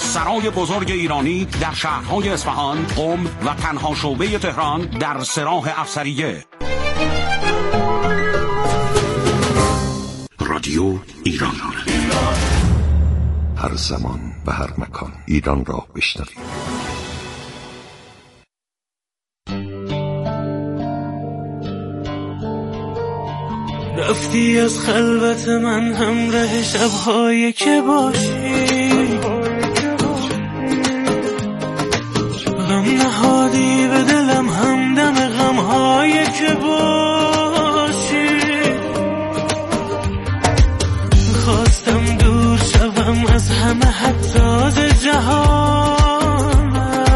سرای بزرگ ایرانی در شهرهای اصفهان، قم و تنها شعبه تهران در سراح افسریه. رادیو ایران، هر زمان و هر مکان ایران را بشنوید. رفتی از خلوت من همراه شب‌هایی که باشی، غم نهادی به دلم همدم غم‌هایی که باشی. خواستم دور شوم از همه حتی از جهان،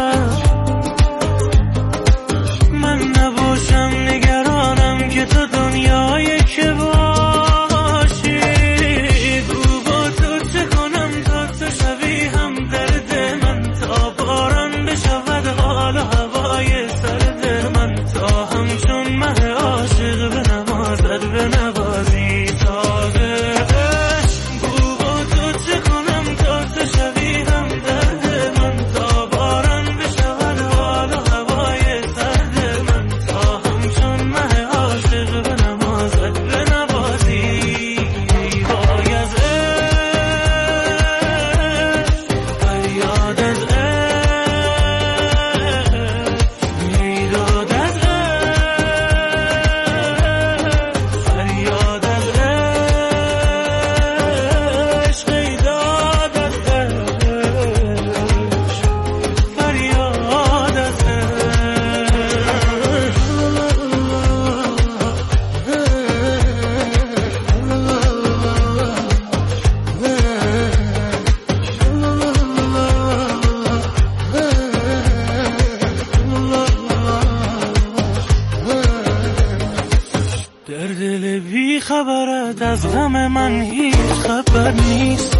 من نباشم نگرانم که تو دنیای که باشی. گو با تو چه کنم تا تو شوی هم درد من، تا باران بشود حال و هوای سرد من، تا همچون مه عاشق به نمازت به نوازی تازه. گو با تو چه کنم تا تو شوی هم درد من، تا باران بشود حال و هوای سرد من، تا همچون مه عاشق به نمازت به نوازی. وای از فریاد از میداد از فریاد از عشق، میداد از فریاد از در دل بی خبرت از غم من هیچ خبر نیست.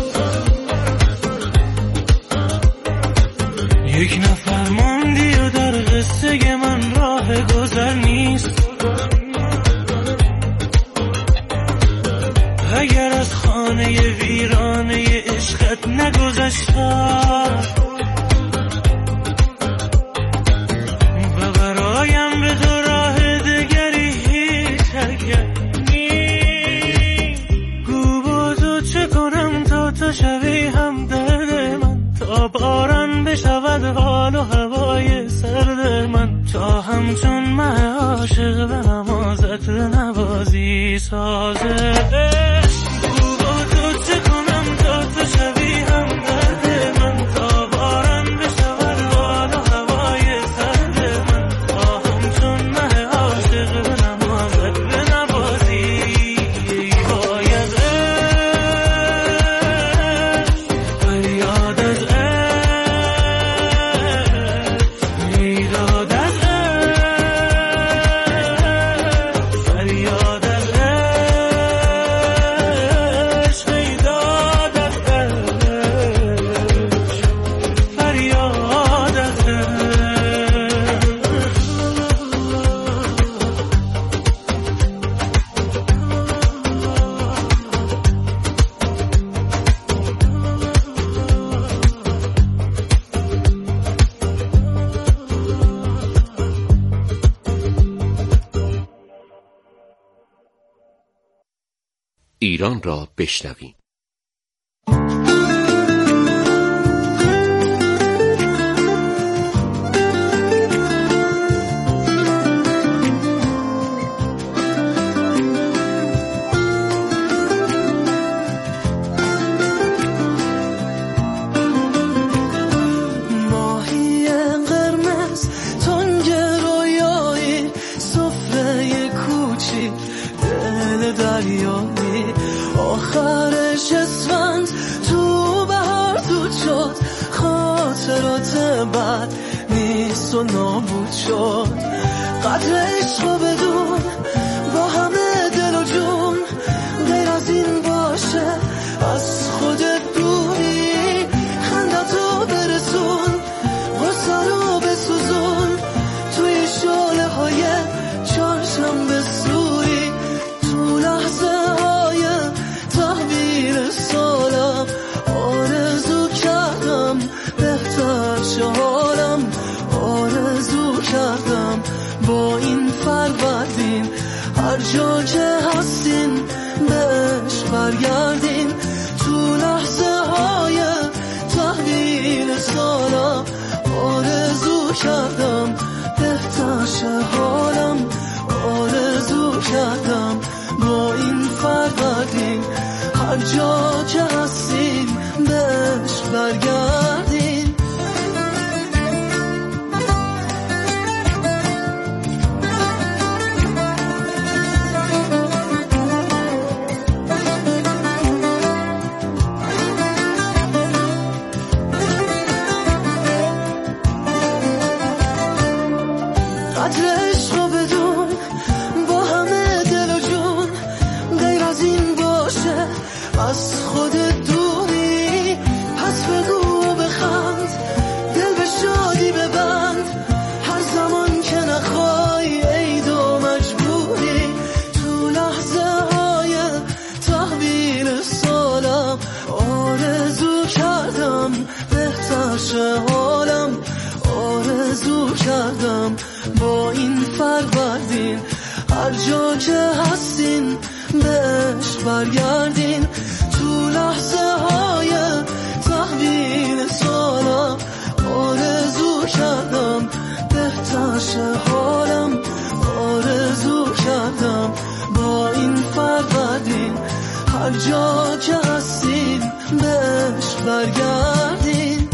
یک نفر ماندی و در قصه من راه گذر نیست. اگر از خانه ویرانه عشقت نگذشتم و برایم به تو راه دگری هیچ حرکت نیست. گو با تو چه کنم تا تو شوی هم درد من، تا باران بشود حال و هوای سرد من، تا همچون مه عاشق به نمازت به نوازی سازه. گو با تو چه کنم تا تو شوی هم درد من، تا باران بشود حال و هوای سرد من، تا همچون مه عاشق به نمازت به نوازی. وای از فریاد از میداد از فریاد از عشق، میداد از فریاد از ایران را بشنویم. ماهی قرمز تنگ رویایی، سفره کوچی دل دریایی، آخرش اسفند تو بهار دود شد، خاطرات بد نیست و نابود شد. قدر عشق و بدون با همه دل و جون، غیر از این باشه از خودت دوری. خندتو برسون، غصه رو بسوزون، توی شعله های چهارشنبه سوری. تو لحظه های تحویل سالم آرزو کردم هر جا که هستین بهش برگردین. تو لحظه های تحویل سالم آرزو کردم بهتر شه حالم، آرزو کردم با این فروردین هر جا که هستین بهش برگردین. از خودت دوری پس بگو بخند، دل به شادی ببند هر زمان که نخوای عید و مجبوری. تو لحظه های تحویل سالم آرزو کردم بهتر شه حالم، آرزو کردم با این فروردین هر جا که هستین بهش برگردین. تو لحظه های تحویل سالم آرزو کردم بهتر شه حالم، آرزو کردم با این فروردین هر جا که هستین بهش برگردین.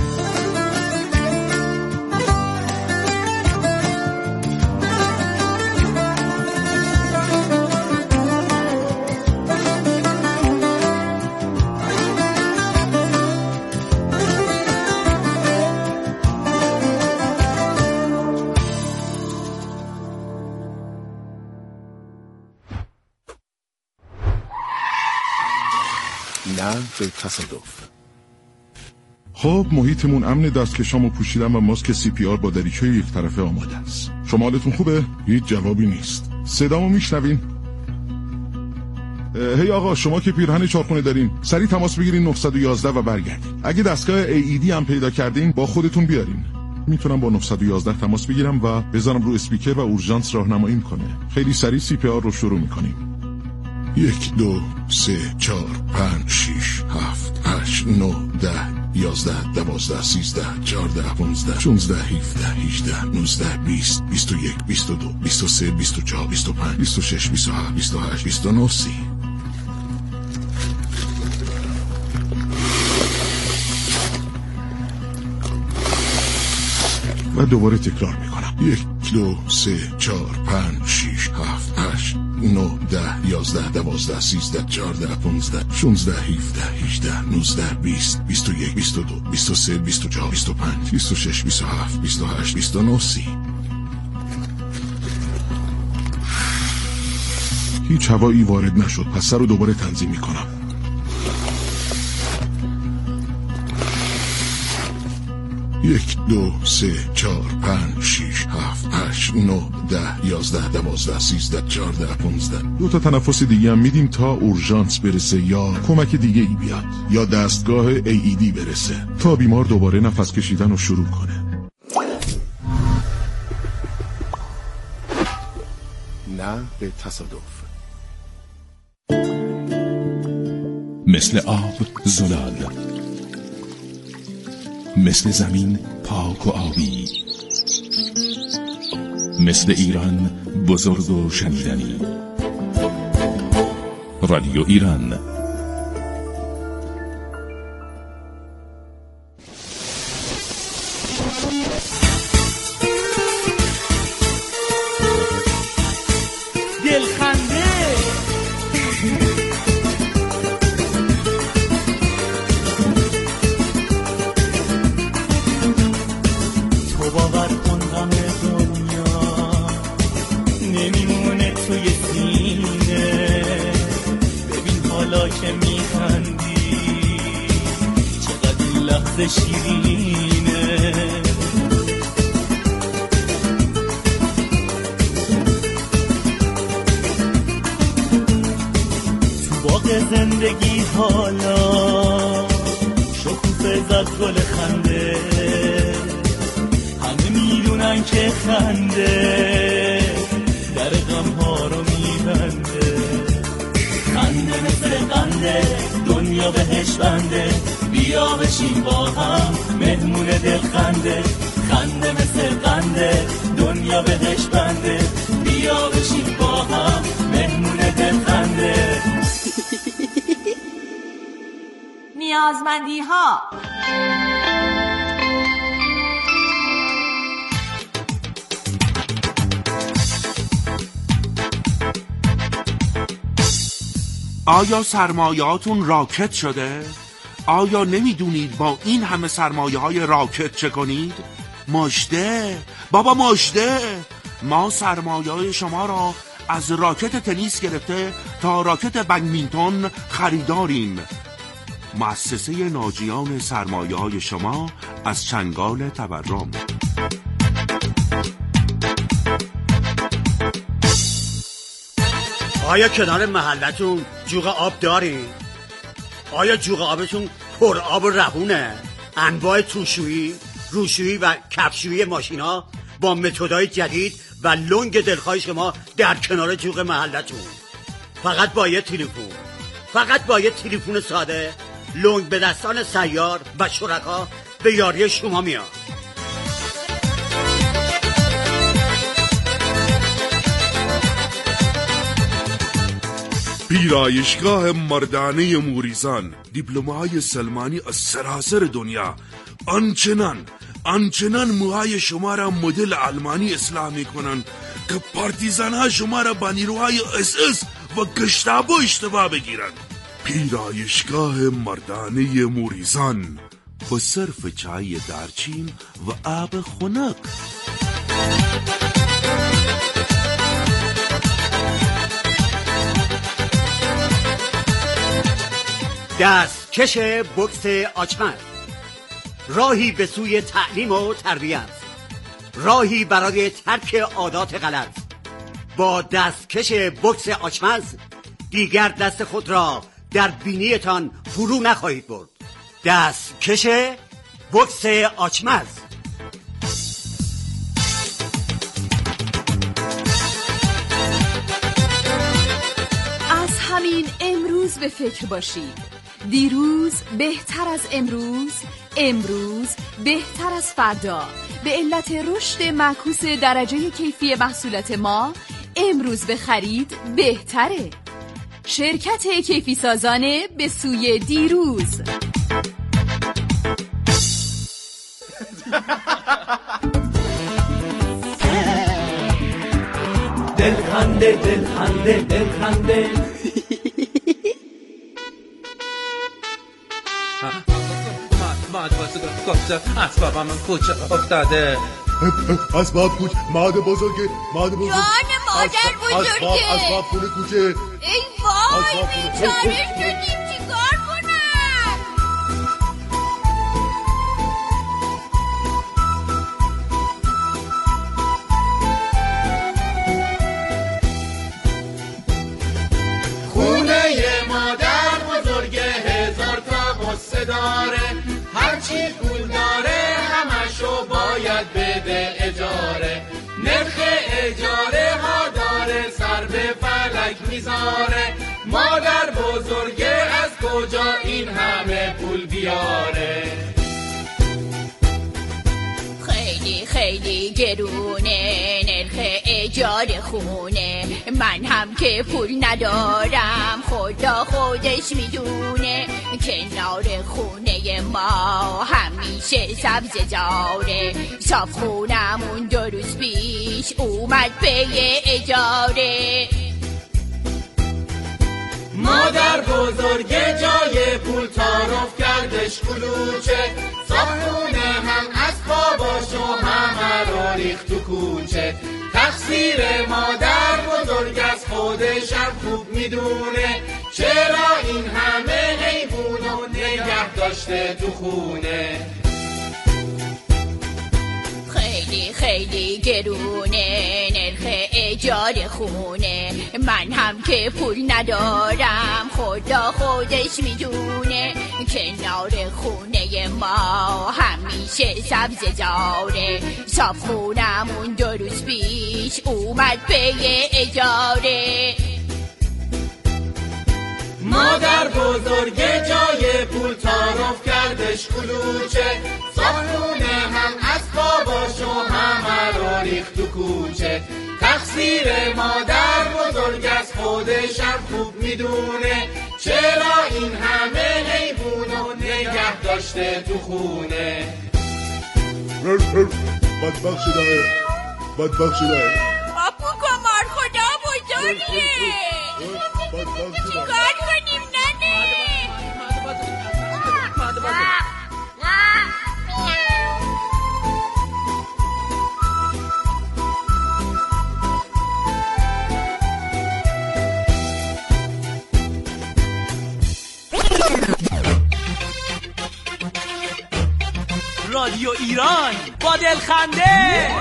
نه به تصادف. خب محیطمون امن، دستکشامو پوشیدم و ماسک CPR با دریچه یک طرفه آماده است. شما حالتون خوبه؟ هیچ جوابی نیست. صدامو میشنوین؟ هی آقا شما که پیرهن چارخونه دارین سریع تماس بگیرین 911 و برگردین. اگه دستگاه AED هم پیدا کردین با خودتون بیارین. میتونم با 911 تماس بگیرم و بذارم رو اسپیکر و اورژانس راهنمایی میکنه. خیلی سریع CPR رو شروع میکنیم. 1 2 3 4 5 6 7 8 9 10 11 12 13 14 15 16 17 18 19 20 21 22 23 24 25 26 27 28 29 30. و دوباره تکرار میکنم. 1 2 3 4 5 6 7 8 9 10 11 12 13 14 15 16 17 18 19 20 21 22 23 24 25 26 27 28 29 30. هیچ هوایی وارد نشد. پس سر رو دوباره تنظیم میکنم. 1 2 3 4 5 6 7 8 9 10 11 12 13 14 15. 2 تا تنفس دیگه هم میدیم تا اورژانس برسه یا کمک دیگه ای بیاد یا دستگاه AED برسه تا بیمار دوباره نفس کشیدن رو شروع کنه. نه به تصادف. مثل آب زلال، مثل زمین پاک و آبی، مثل ایران بزرگ و شنیدنی. رادیو ایران. زندگی حالا شکوفه زد گل خنده، همه میدونن که خنده در غم ها رو میبنده. دنیا بهش بنده، بیا بشین با هم مهمون دلخنده، خنده مثل قنده، دنیا بهش بنده، بیا بشین با هم مهمون دلخنده. نیازمندی ها. آیا سرمایه‌هاتون راکت شده؟ آیا نمیدونید با این همه سرمایه‌های راکت چه کنید؟ مژده، بابا مژده! ما سرمایه‌های شما را از راکت تنیس گرفته تا راکت بدمینتون خریداریم. مؤسسه ناجیان سرمایه‌های شما از چنگال تورم. آیا کنار محلتون جوغ آب دارین؟ آیا جوغ آبتون پر آب و روونه؟ انواع توشویی، روشویی و کفشویی ماشینا با متدهای جدید و لنگ دلخواه شما در کنار جوغ محلتون. فقط با یه تلفن ساده لنگ به دستان سیار و شرکا به یاری شما میاد. پیرایشگاه مردانه موریزان، دیپلم‌های سلمانی از سراسر دنیا. آنچنان موهای شما را مدل آلمانی اصلاح میکنن که پارتیزان ها شما را با نیروهای SS و گشتابو اشتباه بگیرن. پیرایشگاه مردانه موریزان با صرف چای دارچین و آب خنک. دستکش بوکس آچمز، راهی به سوی تعلیم و تربیت، راهی برای ترک عادات غلط. با دستکش بوکس آچمز دیگر دست خود را در بینیتان فرو نخواهید برد. دستکش بوکس آچمز. از همین امروز به فکر باشید. دیروز بهتر از امروز، امروز بهتر از فردا. به علت رشد معکوس درجه کیفی محصولات ما، امروز به خرید بهتره. شرکت کیفی سازانه به سوی دیروز. دلخنده دلخنده دلخنده. اسبابم کوچه افتاده. اسباب کوچه، ماده بزرگه. جان مادر بزرگه. اسباب خونه کوچه. ای وای بیچاره شدیم، چیکار کنم؟ خونه مادر بزرگه، هزار تا قصه داره، هرچی پول داره همشو باید بده اجاره. نرخ اجاره ها داره سر به فلک میذاره، مادر بزرگه از کجا این همه پول بیاره؟ خیلی خیلی گرونه نرخ اجاره خونه، من هم که پول ندارم خدا خودش میدونه. کنار خونه ما همیشه سبز جاره، صاف خونمون 2 روز پیش اومد پی اجاره. مادر بزرگه جای پول تعارف کردش کلوچه، صابونه هم از باباشو همه رو ریخت تو کوچه. تقصیر مادر بزرگ از خودش هم خوب میدونه، چرا این همه حیوانو نگه داشته تو خونه. خیلی خیلی گرونه نرخ اجاره خونه، من هم که پول ندارم خدا خودش میدونه. کنار خونه ما همیشه سبز جاره، صاف خونمون 2 روز پیش اومد پی اجاره. مادر بزرگ جای پول تعارف کردش کلوچه، صابونه هم از باباش و همه رو ریخت تو کوچه. تقصیر مادر بزرگ از خودش هم خوب میدونه، چرا این همه حیوانو نگه داشته تو خونه. بدبخت شده پاپو کمار خدا بزرگه، چیکار کنیم ننه؟ رادیو ایران با دلخنده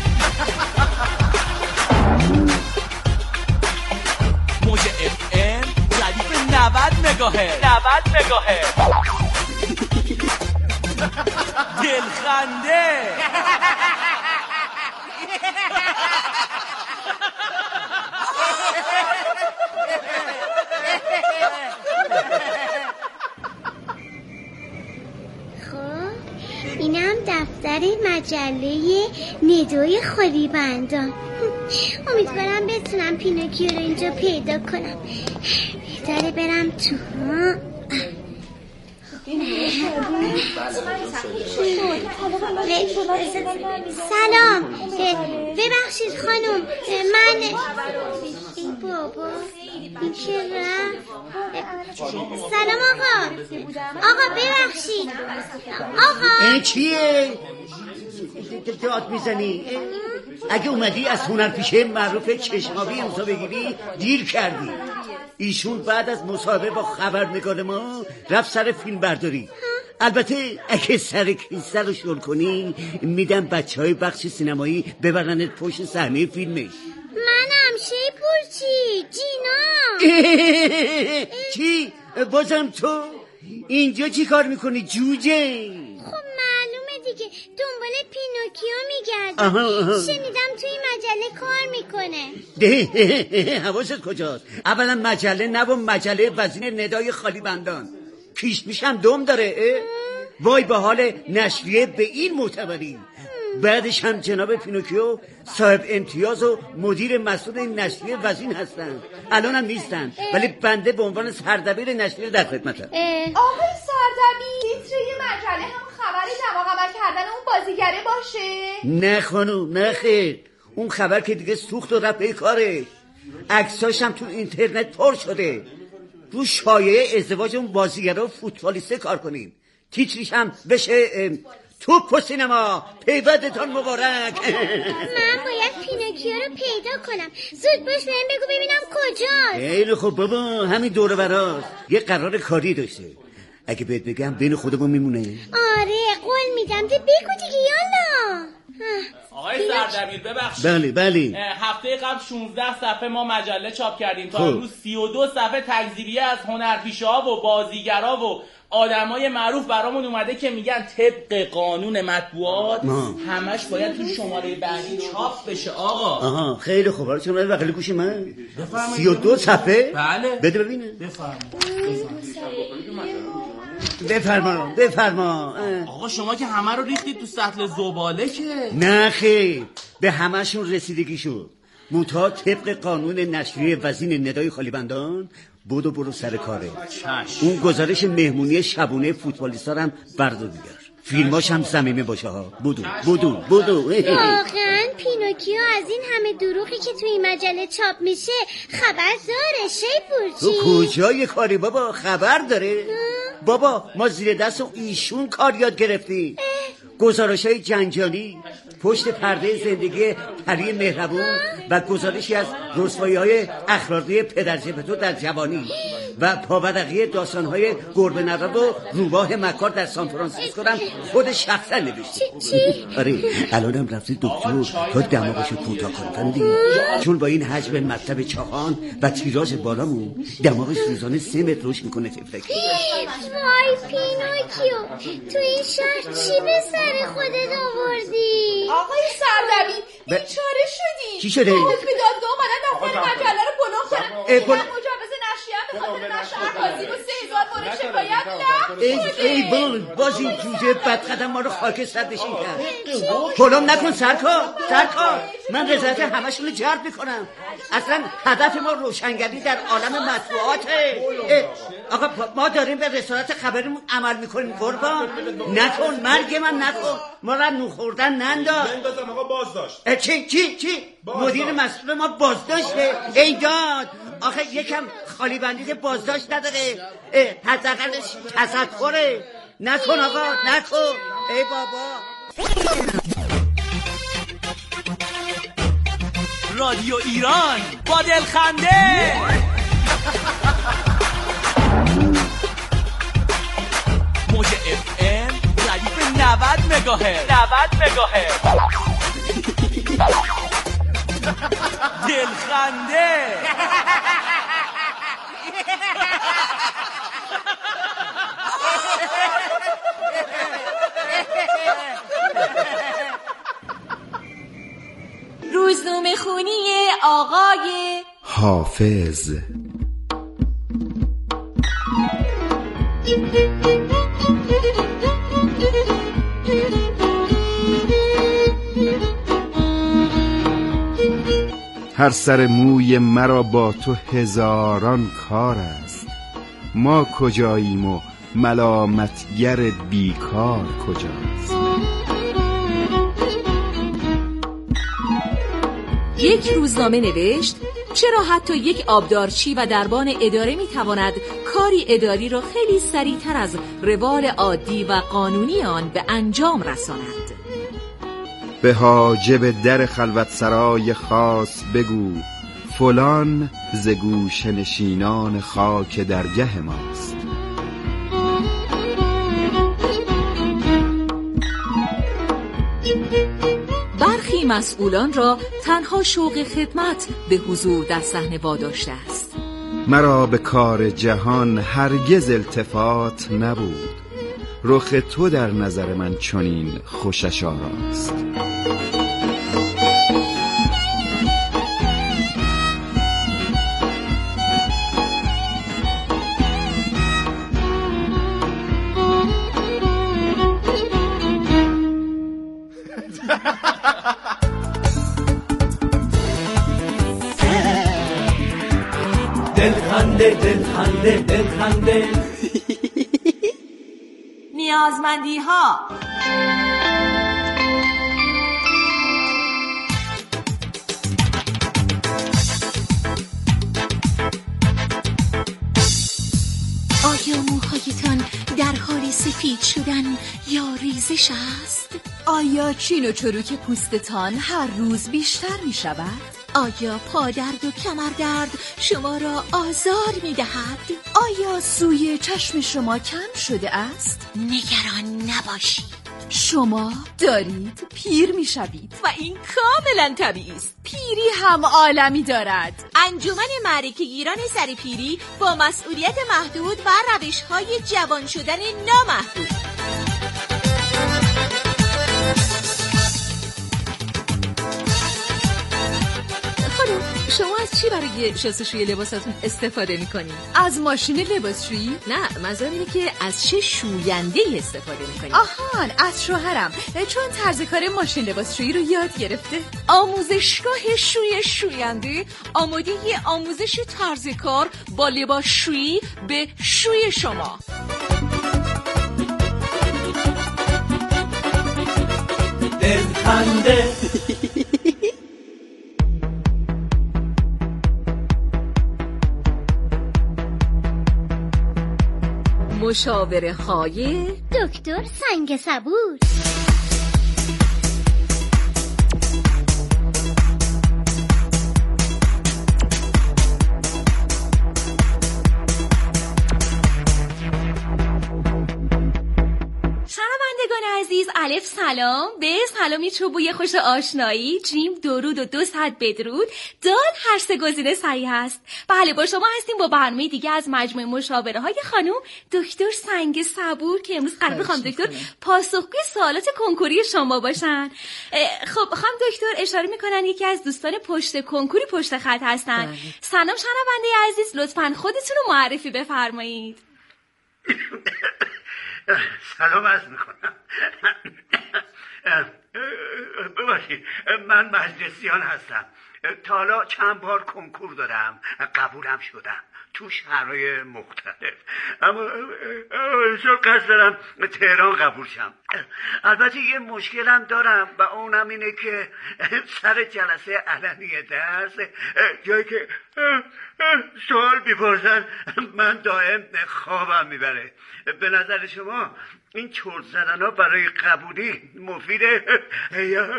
موج FM ردیف 90 مگاهرتز دلخنده. اینم دفتر مجله ندای خالیبندان. امیدوارم بتونم پینوکیو رو اینجا پیدا کنم. بهتره برم تو. سلام، ببخشید خانم، من این بابا این که رفت. سلام آقا ببخشید آقا. چیه؟ داد میزنی؟ اگه اومدی از هنرپیشه معروف چشمابی امضا بگیری دیر کردی. ایشون بعد از مصاحبه با خبرنگار ما رفت سر فیلم برداری. البته اگه سر کیسه رو شل کنی میدم بچهای بخش سینمایی ببرنت پشت صحنه فیلمش. منم شیپورچی جینا. چی؟ بازم تو؟ اینجا چی کار میکنی جوجه؟ خب معلومه دیگه دنبال پینوکیو میگردم. شنیدم توی مجله کار میکنه. حواست کجاست؟ اولا مجله نه و مجله وزین ندای خالیبندان. کیش میشم دم داره. وای به حال نشریه به این معتبری. بعدش هم جناب پینوکیو صاحب امتیاز و مدیر مسئول این نشریه وزین هستن. الان هم نیستن ولی بنده به عنوان سردبیر نشریه در خدمتم. آقای سردبیر تیتر مجله هم خبر دماغ کردن اون بازیگره باشه؟ نه خانوم نه خیر، اون خبر که دیگه سوخت و رفت به کاره. عکساش هم تو اینترنت پر شده. رو شایعه ازدواج اون بازیگره و فوتبالیسته کار کنیم. تیتریش هم بشه توپ و سینما پیوندتان مبارک. من باید پینوکیو رو پیدا کنم. زود باش بهم بگو ببینم کجاست. خیلی خوب بابا، همین دوره براست. یه قرار کاری داشته. اگه بهت بگم بین خودمون میمونه. آره قول میدم. ده بگو دیگه یالا. آقای سردبیر ببخشید. بله هفته قبل 16 صفحه ما مجله چاپ کردیم تا امروز 32 صفحه تکذیبیه از هنرپیشه‌ها و بازیگرا و آدمای معروف برامون اومده که میگن طبق قانون مطبوعات همش باید تو شماره بعدی چاپ بشه. آقا خیلی خوب. حالا شما بغل گوش من 32 صفحه. بله بده ببینه. بفرما. آقا شما که همه رو ریختید تو سطل زباله که. نه خیر، به همشون رسیدگی شد. منتها طبق قانون نشریه وزین ندای خالیبندان برو سر کاره. اون گزارش مهمونی شبونه فوتبالیستا هم بردار دیگر. فیلماش هم صمیمی باشه ها. بودو. واقعا پینوکیو از این همه دروغی که توی مجله چاپ میشه خبر داره شیپورچی؟ تو کجای کاری بابا؟ خبر داره؟ بابا ما زیر دست ایشون کار یاد گرفتیم. گزارش‌های جنجالی، پشت پرده زندگی پری مهربون و گزارشی از رسوایی‌های اخلاقی پدر جفتو در جوانی و پابدقی داستان‌های گربه نوا و روباه مکار در سان فرانسیسکو هم خود شخصا نوشته. چی؟ آره الانم رفته دکتر تا دماغشو کوتاه کنه. چون با این حجم مطلب چاهان و تیراژ بالامون دماغش روزانه 3 متر رشد میکنه تفلک. وای پینوکیو، تو این شهر چی به سر خودت آوردی؟ آقای سردبیر بیچاره شدی. چی شده؟ حکم دادگاه اومدن دفتر مجله رو بلوغ کردن. مجوز نشریه به خاطر نشر ای باز این جوجه بدقدم ما رو خاکستر بشین کرد. کلام نکن سرکار. من رضایت همشون رو جلب میکنم. اصلا هدف ما روشنگری در عالم مطبوعاته. آقا ما داریم به رسالت خبریمون عمل میکنیم قربان. نکن مرگ من نکن. ما را نو خوردن ننداز. بندازم آقا بازداشت. چی؟ مدیر مسئول ما بازداشته. ای داد آخه یکم خالی بندی بازداشت نداره. حداقلش تذکره. نکن آقا نکن. ای بابا. رادیو ایران با دلخنده موج FM ردیف 90 مگاهرتز دلخنده. روزنامه خونی آقای حافظ. هر سر موی مرا با تو هزاران کار است. ما کجاییم و ملامتگر بیکار کجاست؟ یک روزنامه نوشت چرا حتی یک آبدارچی و دربان اداره میتواند کاری اداری را خیلی سریعتر از روال عادی و قانونی آن به انجام رساند. به حاجب در خلوت سرای خاص بگو فلان ز گوشه نشینان خاک درگه ماست. برخی مسئولان را تنها شوق خدمت به حضور در صحنه واداشته است. مرا به کار جهان هرگز التفات نبود. رخ تو در نظر من چنین خوشش آراست. دلخنده نیازمندی ها. آیا موهایتان در حال سفید شدن یا ریزش است؟ آیا چین و چروک پوستتان هر روز بیشتر می شود؟ آیا پادرد و کمردرد شما را آزار می دهد؟ آیا سوی چشم شما کم شده است؟ نگران نباشید، شما دارید پیر می شوید و این کاملا طبیعی است. پیری هم عالمی دارد. انجمن معرکه‌گیران سرپیری با مسئولیت محدود و روش‌های جوان شدن نامحدود. شما از چی برای شستشوی لباساتون استفاده میکنید؟ از ماشین لباسشویی؟ نه، منظورم اینه که از چه شوینده استفاده میکنید؟ آهان، از شوهرم، چون طرز کار ماشین لباسشویی رو یاد گرفته. آموزشگاه شوینده آماده آموزش طرز کار با لباسشویی به شوی شما. دلخنده مشاوره های دکتر سنگ صبور. عزیز، الف سلام، به سلامی چوبوی خوش آشنایی، جیم درود و 200 بدرود، دال هر سه گزینه صحیح است. بله، با شما هستیم با برنامه دیگه از مجموعه مشاوره های خانم دکتر سنگ صبور که امروز قرار خانم دکتر پاسخگوی سوالات کنکوری شما باشن. خب خانم دکتر اشاره میکنن یکی از دوستان پشت کنکوری پشت خط هستن. سلام شنونده عزیز، لطفاً خودتون رو معرفی بفرمایید. سلام عرض میکنم. ببخشید من مجلسیان هستم. تا حالا چند بار کنکور دادم، قبولم شدم تو شهرهای مختلف، اما شد قصد دارم تهران قبول شم. البته یه مشکلم دارم و اونم اینه که سر جلسه علنی درس جایی که سوال میپرسن من دائم خوابم میبره. به نظر شما این چرت زدن ها برای قبولی مفیده یا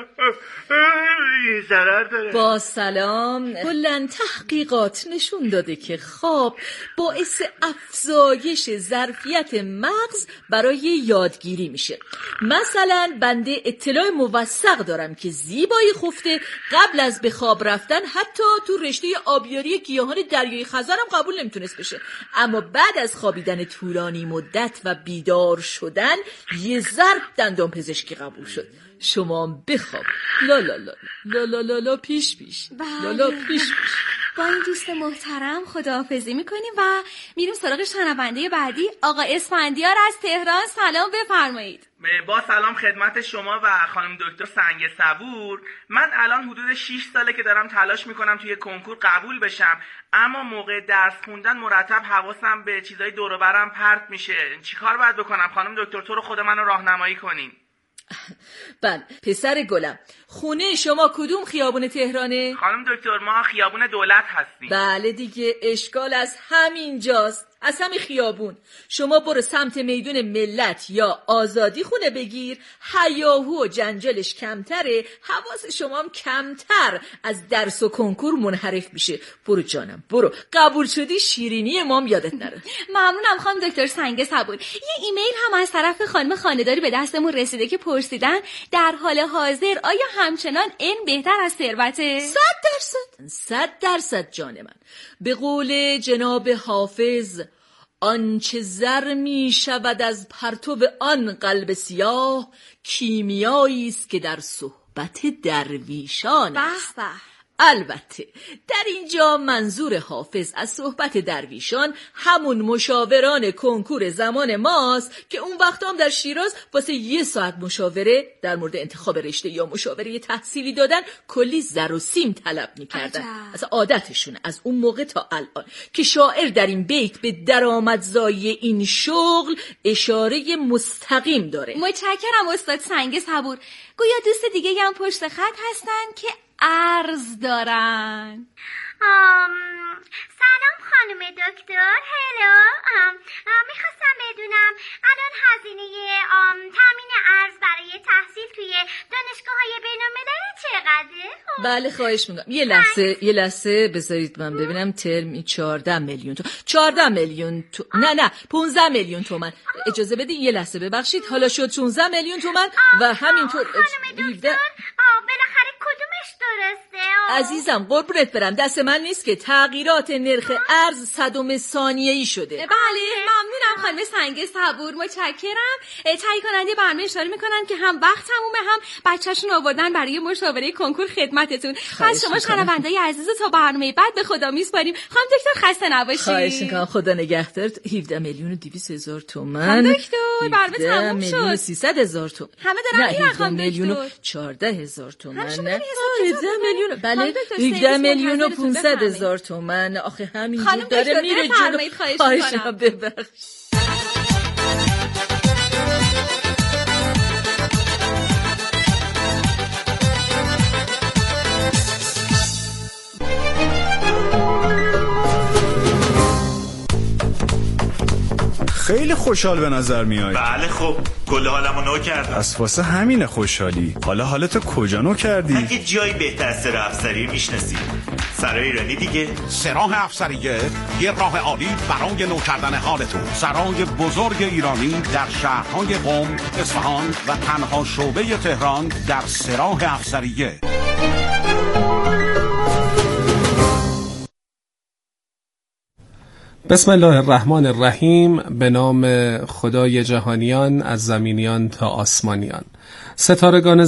این ضرر داره؟ با سلام. کلاً تحقیقات نشون داده که خواب باعث افزایش ظرفیت مغز برای یادگیری میشه. مثلا بنده اطلاع موثق دارم که زیبایی خفته قبل از به خواب رفتن حتی تو رشته آبیاری گیاهان دریای خزر هم قبول نمیتونست بشه، اما بعد از خوابیدن طولانی مدت و بیدار شدن یه ضرب دندان پزشکی قبول شد. شما بخواب. لا لا لا لا لا لا لا پیش پیش. لا لا پیش پیش. با این دوست محترم خداحافظی میکنیم و میریم سراغ شنونده بعدی. آقا اسفندیار از تهران، سلام بفرمایید. با سلام خدمت شما و خانم دکتر سنگ صبور. من الان حدود 6 ساله که دارم تلاش میکنم توی کنکور قبول بشم، اما موقع درس خوندن مرتب حواسم به چیزای دور و برم پرت میشه. چیکار باید بکنم خانم دکتر؟ تو رو خود منو راهنمایی کنین. بله پسر گلم، خونه شما کدوم خیابون تهرانه؟ خانم دکتر ما خیابون دولت هستیم. بله دیگه، اشکال از همین جاست، از همین خیابون. شما برو سمت میدون ملت یا آزادی خونه بگیر، هیاهو و جنجالش کمتره، حواس شما هم کمتر از درس و کنکور منحرف میشه. برو جانم برو، قبول شدی شیرینی مام یادت نره. ممنونم خانم دکتر سنگ صبور. یه ایمیل هم از طرف خانم خانه‌داری به دستمون رسیده که پرسیدن در حال حاضر آیا همچنان این بهتر از ثروته؟ 100% جان من. به قول جناب حافظ، آنچه زر می شود از پرتو آن قلب سیاه، کیمیایی است که در صحبت درویشان است. البته در اینجا منظور حافظ از صحبت درویشان همون مشاوران کنکور زمان ماست که اون وقت هم در شیراز واسه 1 ساعت مشاوره در مورد انتخاب رشته یا مشاوره تحصیلی دادن کلی زر و سیم طلب میکردن. از عادتشونه از اون موقع تا الان که شاعر در این بیت به درآمدزایی این شغل اشاره مستقیم داره. متشکرم استاد سنگ صبور. گویا دوست دیگه هم پشت خط هستن که عرض دارن. سلام خانم دکتر. هلو، میخواستم بدونم الان هزینه تامین ارز برای تحصیل توی دانشگاه‌های بین‌المللی چقدره؟ بله خواهش میکنم. یه لحظه بذارید من ببینم. ترمی 14 میلیون تومان. 14 میلیون نه 15 میلیون تومان. اجازه بدین یه لحظه ببخشید. حالا شد 16 میلیون تومان و همینطور. خانم دکتر بالاخره کدومش درسته؟ عزیزم قربونت برم، دست من نیست که تغییرات نرخ ارز 100 ثانیه‌ای شده. بله ممنونم خانم سنگ صبور. متشکرم. تهیه کننده برنامه اشاره میکنن که هم وقت تمومه هم بچه‌شون آوردن برای مشاوره کنکور خدمتتون. پس شما شنونده‌ی عزیز تا برنامه بعد به خدا میسپاریم. خانم دکتر خسته نباشید. خواهش میکنم. خدا نگهدارت. 17 میلیون و 200 هزار تومان. خانم دکتر برنامه تموم شد. 17 میلیون و 300 هزار تومان. همه دارن میرن خانم دکتر. 17 میلیون و 14 هزار تومان. 17 میلیون. بله 17 میلیون و 500 هزار تومان. آخه همینجور داره میره جلو. خواهش میکنم ببخشید. خیلی خوشحال به نظر میای. بله خب کل حالمو نو کردم. از واسه همین خوشحالی. حالا حالتو کجا نو کردی؟ اگه جایی بهتر از سراح افسری میشناسی. سرای ایرانی دیگه. سراح افسریه یه راه عالی برای نو کردن حالتون. سرای بزرگ ایرانی در شهرهای قم، اصفهان و تنها شعبه تهران در سراح افسریه. بسم الله الرحمن الرحیم. به نام خدای جهانیان از زمینیان تا آسمانیان. ستارگان